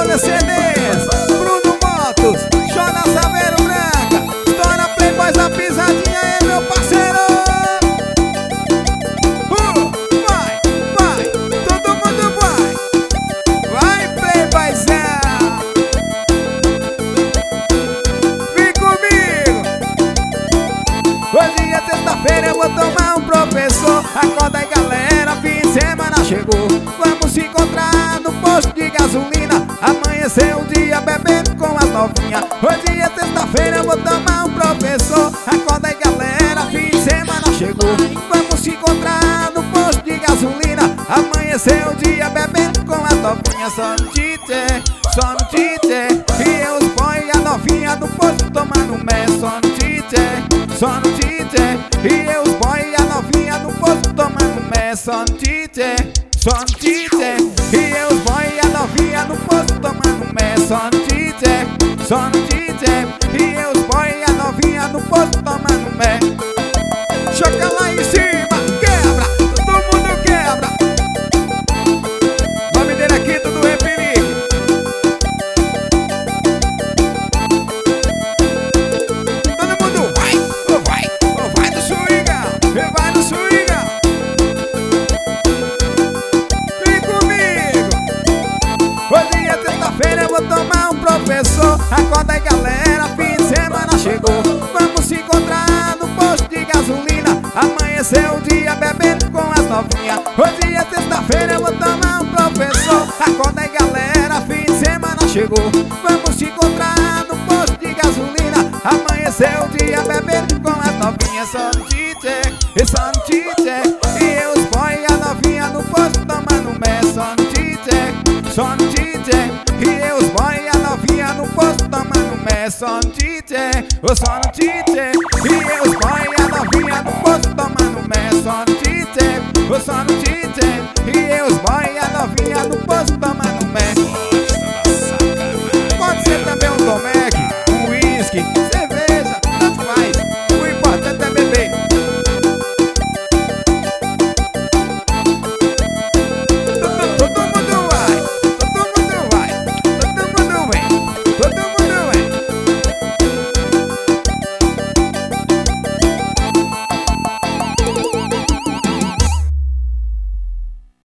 Olha CDs, Bruno Motos, Jonas Saveiro Branca, estoura Playboys, a pisadinha é meu parceiro. Vai, vai, todo mundo vai. Vai Playboyzão, vem comigo. Hoje é sexta-feira, eu vou tomar um professor. Acorda aí galera, fim de semana chegou. Vamos se encontrar no posto de gasolina, amanhecer o dia bebendo com as novinhas. Hoje é sexta-feira, eu vou tomar um professor. Acorda aí galera, fim de semana chegou. Vamos se encontrar no posto de gasolina, amanhecer o dia bebendo com as novinhas. Só no DJ, só no DJ, e eu os boy e a novinha do posto tomando mé. Só no DJ, só no DJ, e eu os boy e a novinha do posto tomando mé. Só no DJ, só no DJ, e eu os boy e a novinha no posto tomando mé. Só no DJ, só no DJ, e eu os boy e a novinha no posto tomando mé. Choca lá em cima, quebra, todo mundo quebra. O nome dele aqui, tudo é perigo. Todo mundo vai, ou vai, ou vai no swingão, vai no swingão. Vem comigo. Hoje é sexta-feira, eu vou tomar um professor. Acorda aí galera, fim de semana chegou. Vamos se encontrar no posto de gasolina, amanhecer o dia bebendo com as novinhas. Hoje é sexta-feira, eu vou tomar um professor. Acorda aí galera, fim de semana chegou. Vamos se encontrar no posto de gasolina, amanhecer o dia bebendo com as novinhas. Só no DJ, só no DJ, e eu os boy e a novinha no posto tomando mé. Só no DJ, só no DJ, e eu os boy e a novinha no posto tomando mé. Só no DJ, só no DJ, e eu os boy e a novinha no posto tomando mé. Só no DJ, só no DJ, e eu os boy e a novinha no posto tomando mé. Pode ser também um Domec, um whisky.